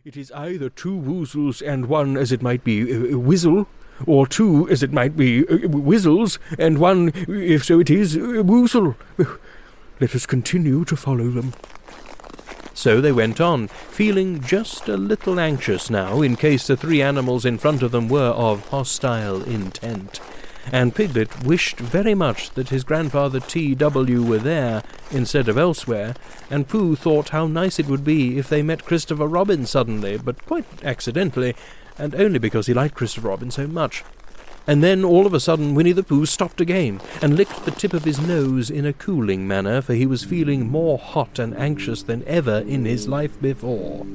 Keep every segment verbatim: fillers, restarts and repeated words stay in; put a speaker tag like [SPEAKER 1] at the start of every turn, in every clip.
[SPEAKER 1] It is either two woozles and one, as it might be, uh, whizzle, or two, as it might be, uh, whizzles, and one, if so it is, uh, woozle. Let us continue to follow them. So they went on, feeling just a little anxious now, in case the three animals in front of them were of hostile intent. And Piglet wished very much that his grandfather T W were there instead of elsewhere, and Pooh thought how nice it would be if they met Christopher Robin suddenly, but quite accidentally, and only because he liked Christopher Robin so much. And then, all of a sudden, Winnie the Pooh stopped again, and licked the tip of his nose in a cooling manner, for he was feeling more hot and anxious than ever in his life before.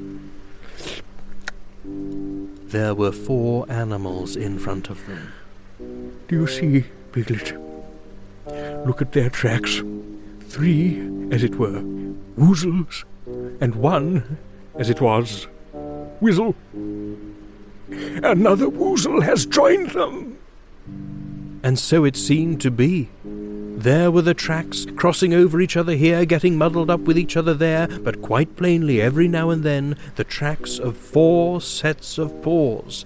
[SPEAKER 1] There were four animals in front of them. Do you see, Piglet? Look at their tracks. Three, as it were, woozles, and one, as it was, whizzle. Another woozle has joined them. And so it seemed to be. There were the tracks, crossing over each other here, getting muddled up with each other there, but quite plainly, every now and then, the tracks of four sets of paws.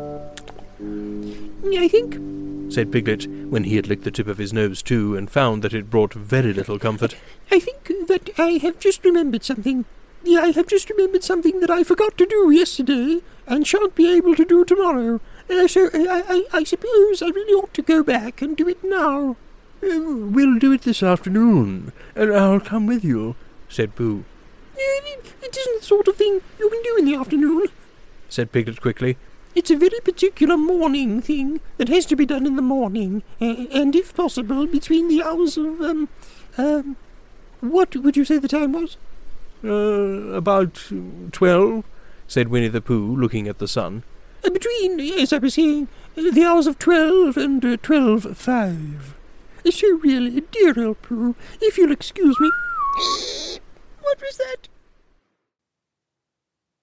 [SPEAKER 1] I think, said Piglet, when he had licked the tip of his nose too, and found that it brought very little comfort. I think that I have just remembered something. I have just remembered something that I forgot to do yesterday, and shan't be able to do tomorrow. Uh, so I, I, I suppose I really ought to go back and do it now. Uh, we'll do it this afternoon, and I'll come with you, said Pooh. Uh, it isn't the sort of thing you can do in the afternoon, said Piglet quickly. It's a very particular morning thing that has to be done in the morning, uh, and if possible, between the hours of, um, um, what would you say the time was? Uh, about twelve, said Winnie the Pooh, looking at the sun. Uh, between, as I was saying, uh, the hours of twelve and uh, twelve-five. So really, dear old Pooh, if you'll excuse me... What was that?